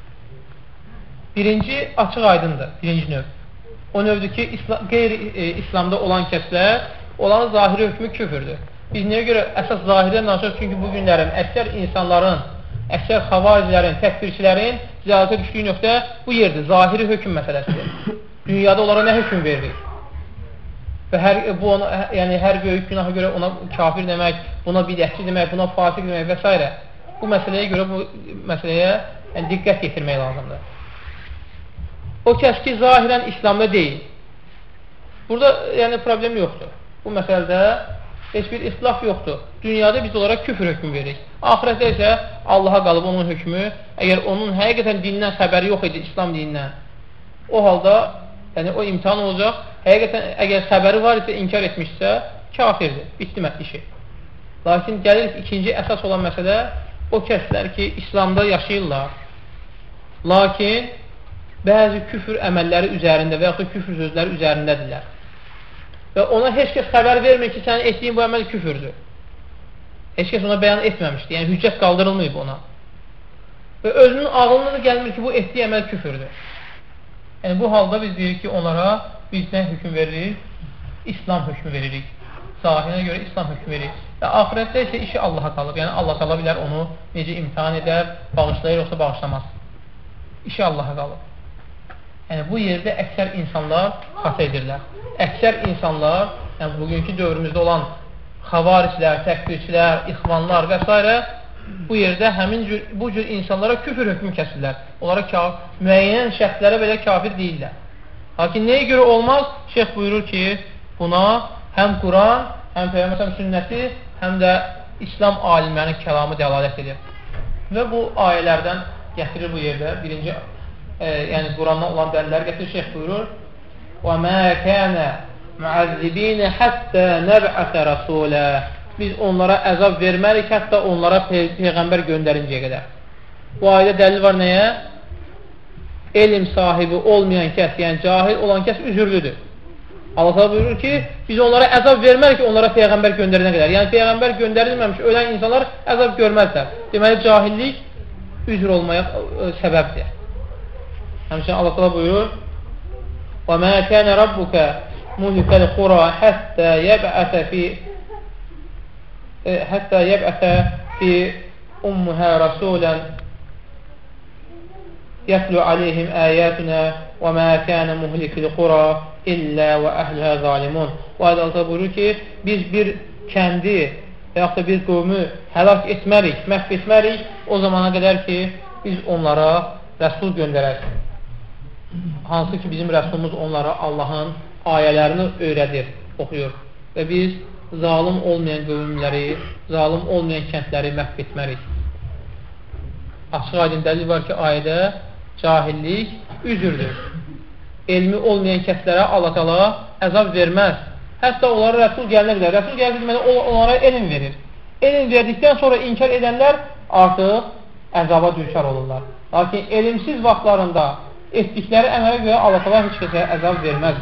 Speaker 1: Birinci, açıq aydındır, birinci növ. O növdür ki, qeyri-İslamda olan kəslər, olan zahiri hökmü küfürdür. Biz nəyə görə əsas zahirdən danışırıq? Çünki bu günlərin əksər insanların, əksər xavaricilərin, təkbirçilərin ziyarətə düşdüyü nöqtə bu yerdir, zahiri hökm məsələsidir. Dünyada onlara nə hökm veririk? Və hər, bu ona, yəni hər böyük günaha görə ona kafir demək, buna bidətçi demək, buna fasik demək və s. Bu məsələyə görə bu məsələyə yəni, diqqət yetirmək lazımdır. O kəs ki, zahirən İslamda deyil. Burada yəni, problem yoxdur. Bu məsələdə heç bir islaf yoxdur. Dünyada biz onlara küfür hökmü veririk. Ahirətdə isə Allaha qalıb onun hökmü. Əgər onun həqiqətən dinindən xəbəri yox idi, İslam dinindən, o halda yəni, o imtihan olacaq. Həqiqətən, əgər xəbəri var isə, inkar etmişsə, kafirdir, bitdi işi. Lakin gəlir ikinci əsas olan məsələ, o kəslər ki, İslamda yaşayırlar, lakin bəzi küfür əməlləri üzərində və yaxud küfür sözləri üzərindədirlər. Və ona heç kəs xəbər vermir ki, sənin etdiyin bu əməl küfürdür. Heç kəs ona bəyan etməmişdir, yəni hüccət qaldırılmayıb ona. Və özünün ağlına da gəlmir ki, bu etdiyi əməl küfürdür. Yəni, bu halda biz deyirik ki, onlara biz nə hökm veririk? İslam hökmü veririk. Zahirinə görə İslam hökmü veririk. Və ahirətdə isə işi Allaha qalıb. Yəni, Allah qala bilər onu necə imtihan edər, bağışlayır, yoxsa bağışlamaz. İşi Allaha qalıb. Yəni, bu yerdə əksər insanlar xata edirlər. Əksər insanlar, yəni bugünkü dövrümüzdə olan xavaricilər, təkbirçilər, ixvanlar və s. bu yerdə həmin cür, bu cür insanlara küfür hökmü kəsirlər. Onlara müəyyən şəxslərə belə kafir deyirlər. Lakin nəyə görə olmaz? Şeyx buyurur ki, buna həm Quran, həm Peyğəmbər sünnəti, həm də İslam alimlərinin kəlamı dəlalət edir. Və bu ayələrdən gətirir bu yerdə. Birinci, e, yəni Qurandan olan dəlilləri gətirir. Şeyx buyurur, وَمَا كَانَ مُعَذِّبِينَ حَتَّى نَبْعَثَ رَسُولًا. Biz onlara əzab vermərik, hətta onlara pey Peyğəmbər göndərincəyə qədər. Bu ayədə dəlil var nəyə? Elm sahibi olmayan kəs, yəni cahil olan kəs üzürlüdür. Allah buyurur ki, biz onlara əzab vermərik ki, onlara Peyğəmbər göndərinə qədər. Yəni Peyğəmbər göndərilməmiş ölən insanlar əzab görməzlər. Deməli, cahillik üzr olmaya səbəbdir. Həmçinin Allah buyurur, وَمَا كَانَ رَبُّكَ مُهْلِكَ الْقُرَى حَتَّى يَبْعَثَ فِي حتى يبعث في أمها رسولا يتلو عليهم آياتنا وما كان مهلك القرى illə və əhliha zalimun. Bu ayda Allah buyurur ki, biz bir kəndi və yaxud da bir qövmü həlak etmərik, məhv etmərik o zamana qədər ki, biz onlara rəsul göndərək. Hansı ki, bizim rəsulumuz onlara Allahın ayələrini öyrədir, oxuyur. Və biz zalim olmayan qövmləri, zalim olmayan kəndləri məhv etmərik. Açıq aydın dəlil var ki, ayədə cahillik üzürdür. Elmi olmayan kəndlərə Allah təala əzab verməz. Hətta onlara rəsul gəlinə qədər. Rəsul gəlinə onlara elm verir. Elm verdikdən sonra inkar edənlər artıq əzaba düçar olurlar. Lakin elmsiz vaxtlarında etdikləri əmələ görə Allah təala heç kəsə əzab verməz.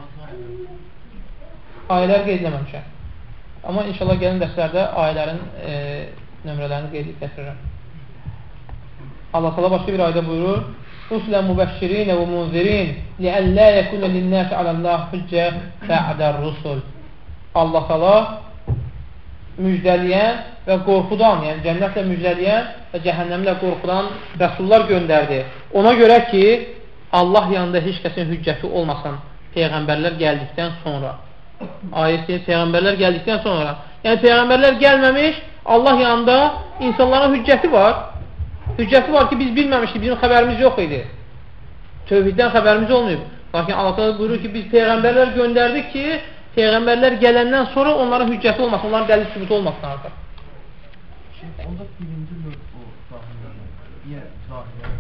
Speaker 1: Ayələr qeyd eləməmişəm. Amma inşallah gəlin dərslərdə ayələrin e, nömrələrini qeyd gətirirəm. Allah təala başqa bir ayədə buyurur: "Rusulan mübəşşirin və munzirin li'an la yakuna lin-nasi 'alallahi hujja ba'da'ar rusul." Allah təala müjdələyən və qorxudan, yəni cənnətlə müjdələyən və cəhənnəmlə qorxudan rəsullar göndərdi. Ona görə ki, Allah yanında heç kəsin hüccəti olmasın peyğəmbərlər gəldikdən sonra. Ayəti peyğəmbərlər gəldikdən sonra. Yəni peyğəmbərlər gəlməmiş, Allah yanında insanların hüccəti var. Hüccəti var ki, biz bilməmişdik, bizim xəbərimiz yox idi. Tövhiddən xəbərimiz olmayıb. Lakin Allah təala buyurur ki, biz peyğəmbərlər göndərdik ki, peyğəmbərlər gələndən sonra onların hüccəti olmasın, onların dəlil sübutu olmasın artıq.
Speaker 3: Onda birinci növ o zahirlərdən, niyə zahirlər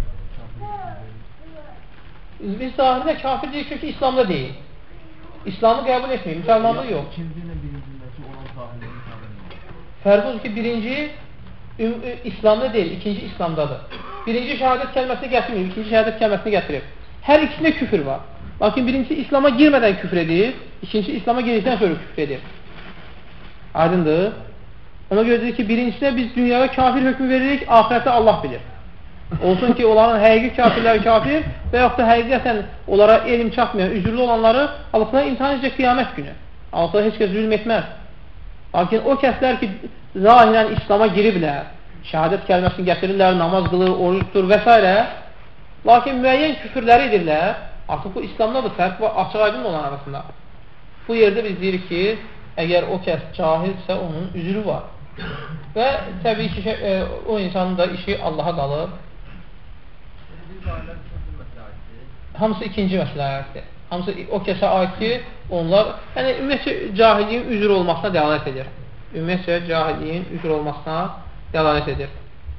Speaker 3: kafir?
Speaker 1: Biz zahirdə kafir deyik ki, İslamda deyil. İslamı qəbul etməyib, müsəlmanlıq yox.
Speaker 3: İkinci ilə birincindəki olan zahirlərin kafir.
Speaker 1: Fərq odur ki, birinci İslamda deyil, ikinci İslamdadır. Birinci şəhadət kəlməsini gətirməyib, ikinci şəhadət kəlməsini gətirib. Hər ikisində küfür var. Lakin birincisi İslama girmədən küfür edir, ikincisi İslama girdikdən sonra küfür edir. Aydındır. Ona görə dedik ki, birincisində biz dünyada kafir hökmü veririk, ahirətdə Allah bilir. Olsun ki, onların həqiqi kafirləri kafir və yaxud da həqiqətən onlara elm çatmayan, üzürlü olanları Allah'tan imtihan edəcək qiyamət günü. Allah'tan heç kəs zülm etməz. Lakin o kəslər ki, zahirən İslama giriblər, şəhadət kəlməsini gətirirlər, namaz qılır, oruç tutur və s. Lakin müəyyən küfürləri edirlər, artıq bu İslamdadır, fərq var, açıq aydın olan arasında. Bu yerdə biz deyirik ki, əgər o kəs cahilsə, onun üzrü var. Və təbii ki, e, o insanın da işi Allaha qalır. Hamısı ikinci məsələ aiddir. Hamısı o kəsə aid ki, onlar, yəni ümumiyyətcə cahilliyin üzr olmasına dəlalət edir. Ümumiyyətcə cahilliyin üzr olmasına dəlalət edir.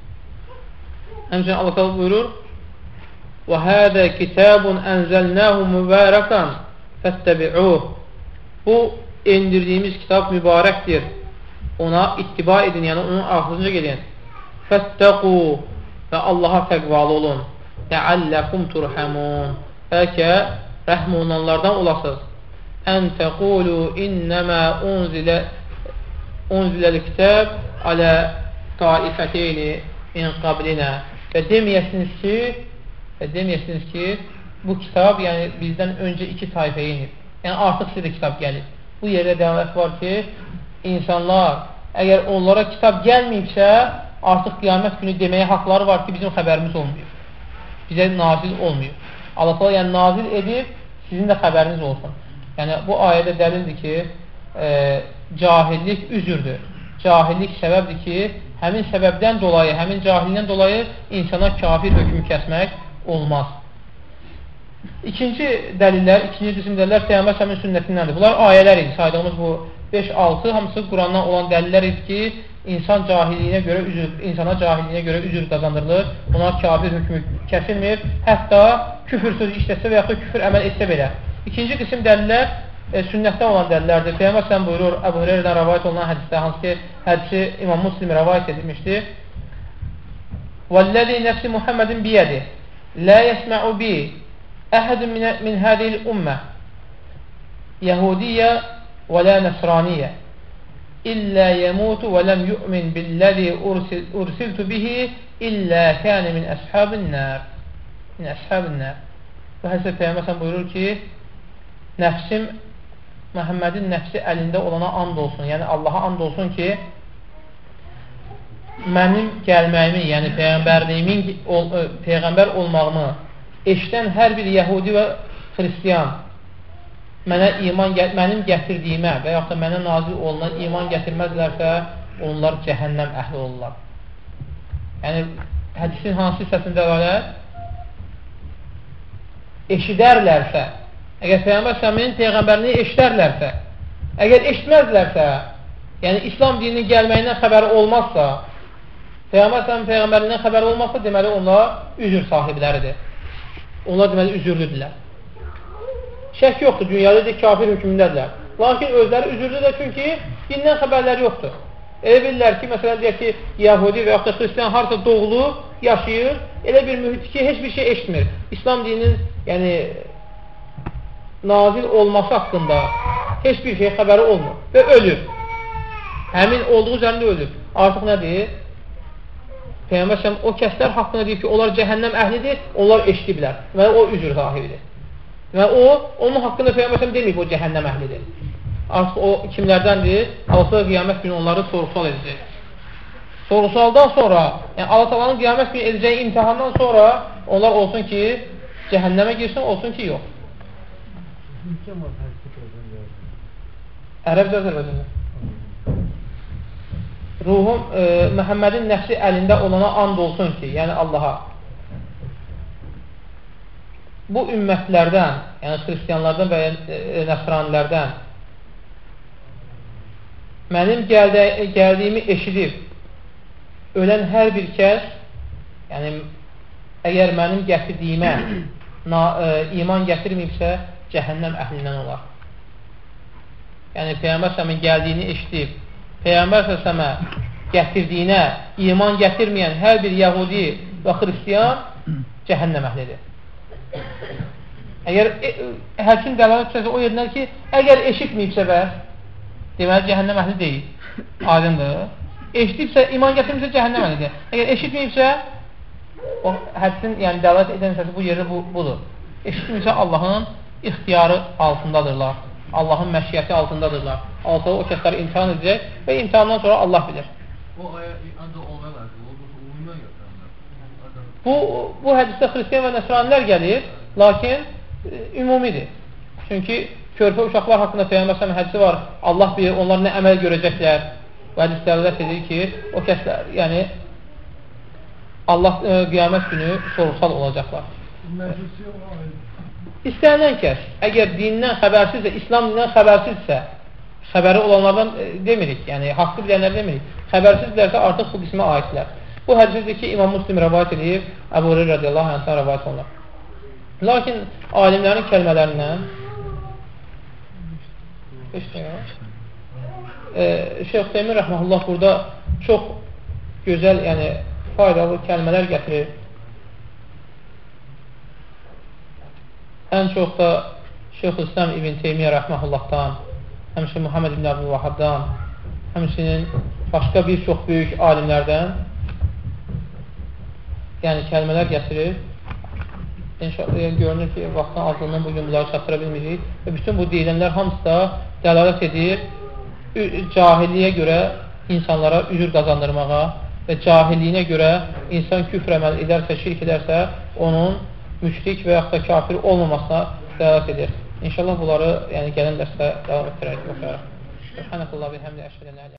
Speaker 1: Həmçinin Allah təala buyurur: وَهَذَا كِتَابٌ أَنْزَلْنَاهُ مُبَارَكًا فَاتَّبِعُوهُ. Bu endirdiyimiz kitab mübarəkdir. Ona ittiba edin, yəni onun arxasınca gedin. فَاتَّقُوا və Allaha təqvalı olun. لَعَلَّكُمْ تُرْحَمُونَ. Bəlkə rəhm olunanlardan olasınız. أَنْ تَقُولُوا إِنَّمَا أُنْزِلَ الْكِتَابِ عَلَى طَائِفَتَيْنِ مِنْ قَبْلِنَا. Və deməyəsiniz ki, və deməyəsiniz ki, bu kitab yəni bizdən öncə iki tayfəyə inib. Yəni artıq sizə kitab gəlir. Bu yerdə dəvət var ki, insanlar, əgər onlara kitab gəlməyibsə, artıq qiyamət günü deməyə haqları var ki, bizim xəbərimiz olmuyor. Bizə nazil olmuyor. Allah təala yəni nazil edib, sizin də xəbəriniz olsun. Yəni bu ayədə dəlildir ki, e, cahillik üzürdür. Cahillik səbəbdir ki, həmin səbəbdən dolayı, həmin cahillikdən dolayı insana kafir hökmü kəsmək olmaz. İkinci dəlillər, ikinci qism dəlillər Peyğəmbər səmin sünnətindəndir. Bunlar ayələr idi. Saydığımız bu beş altı hamısı Qurandan olan dəlillər idi ki, insan cahilliyinə görə üzür, insana cahilliyinə görə üzür qazandırılır. Ona kafir hökmü kəsilmir. Hətta küfür sözü işləsə və yaxud da küfür əməl etsə belə. İkinci qism dəlillər e, sünnətdən olan dəlillərdir. Peyğəmbər səmin buyurur, Əbu Hüreyrədən rəvayət olunan hədisdə, hansı ki, hədisi İmam Muslim rəvayət edilmişdir. وَالَّذِي نَفْسِ مُحَمَّدٍ بِيَدِهِ لَا يَسْمَعُ بِي أحد من من هذه الأمة يهودية ولا نصرانية إلا يموت ولم يؤمن بالذي أرسل أرسلت به إلا كان من أصحاب النار من أصحاب النار. Bu hədisdə Peyğəmbər buyurur ki, nəfsim Məhəmmədin nəfsi əlində olana and olsun, yəni Allaha and olsun ki, mənim gəlməyimi, yəni peyğəmbərliyimin ol, peyğəmbər olmağımı eşdən hər bir yəhudi və xristiyan mənə iman, mənim gətirdiyimə və yaxud da mənə nazil olunan iman gətirməzlərsə, onlar cəhənnəm əhli olurlar. Yəni, hədisin hansı hissəsində dəlalət? Eşidərlərsə, əgər Peyğəmbər səmin Peyğəmbərini eşidərlərsə, əgər eşitməzlərsə, yəni İslam dininin gəlməyindən xəbəri olmazsa, Peyğəmbər səmin Peyğəmbərindən xəbəri olmazsa, deməli onlar üzr sahibləridir. Onlar deməli üzürlüdürlər. Şək yoxdur, dünyada da kafir hökmündədirlər. Lakin özləri üzürlüdür, çünki dindən xəbərləri yoxdur. Elə bilirlər ki, məsələn, deyək ki, Yahudi və yaxud da Xristiyan harca doğulur, yaşayır, elə bir mühit ki, heç bir şey eşitmir. İslam dininin yəni, nazil olması haqqında heç bir şey xəbəri olmur və ölür. Həmin olduğu üzərində ölür. Artıq nədir? Peyğəmbər səhəm o kəslər haqqında deyir ki, onlar cəhənnəm əhlidir, onlar eşidiblər və o üzr sahibidir. Və o, onun haqqında Peyğəmbər səhəm deməyib o cəhənnəm əhlidir. Artıq o kimlərdəndir? Allah qiyamət günü onları sorğu-sual edəcək. Sorğu-sualdan sonra, yəni Allah Taala'nın qiyamət günü edəcəyi imtihandan sonra onlar olsun ki, cəhənnəmə girsin, olsun ki, yox. Ərəbcə Azərbaycanda. Ruhum, e, Məhəmmədin nəfsi əlində olana and olsun ki, yəni Allaha. Bu ümmətlərdən, yəni xristiyanlardan və e, nəsranilərdən mənim gəldə, gəldiyimi eşidib ölən hər bir kəs, yəni əgər mənim gətirdiyimə na, e, iman gətirməyibsə, cəhənnəm əhlindən olar. Yəni Peyğəmbər səmin gəldiyini eşidib, Peyğəmbər səmə gətirdiyinə iman gətirməyən hər bir Yahudi və Xristiyan cəhənnəm əhlidir. Əgər e, həkim dəlalət sözü o yerindən ki, əgər eşitməyibsə bəs, deməli cəhənnəm əhli deyil. Aydındır. Eşitibsə, iman gətirməyibsə cəhənnəm əhlidir. Əgər eşitməyibsə, o hədsin, yəni dəlalət edən səsi bu yeri bu, budur. Eşitməyibsə Allahın ixtiyarı altındadırlar. Allahın məşiyyəti altındadırlar. Allah o kəsləri imtihan edəcək və imtihandan sonra Allah bilir.
Speaker 3: O aya ancaq ona lazım, o umumən götürənlər.
Speaker 1: Bu, bu hədisdə xristiyan və nəsranilər gəlir, lakin e, ümumidir. Çünki körpə uşaqlar haqqında Peyğəmbər s.ə.v hədisi var. Allah bilir, onlar nə əməl görəcəklər. Və hədislərdə edir ki, o kəslər, yəni Allah e, qiyamət günü sorğusal olacaqlar. İstənilən kəs, əgər dindən xəbərsizsə, İslam dindən xəbərsizsə, xəbəri olanlardan e, demirik, yəni haqqı bilənlər demirik. Xəbərsizlərsə artıq bu qismə aidlər. Bu hədisdir ki, İmam Müslim rəvayət edib, Əbu Hüreyrə radiyallahu anhdan rəvayət olunur. Lakin alimlərin kəlmələrindən e, Şeyx Teymur rəhməhullah burada çox gözəl, yəni faydalı kəlmələr gətirir. Ən çox da Şeyxülislam İbn Teymiyyə rəhməhullahdan, həmçinin Muhammed ibn Abdülvahhabdan, həmçinin başqa bir çox böyük alimlərdən yəni kəlmələr gətirir. İnşallah görünür ki, vaxtdan azlığından bugün bunları çatdıra bilmirik və bütün bu deyilənlər hamısı da dəlalət edir cahilliyə görə insanlara üzür qazandırmağa və cahilliyinə görə insan küfr əməl edərsə, şirk edərsə, onun müşrik və yaxud da kafir olmamasına dəlalət edir. İnşallah bunları yəni gələn dərsdə davam etdirək. Subhanallah və bihamdihi əşhədu an la ilaha illallah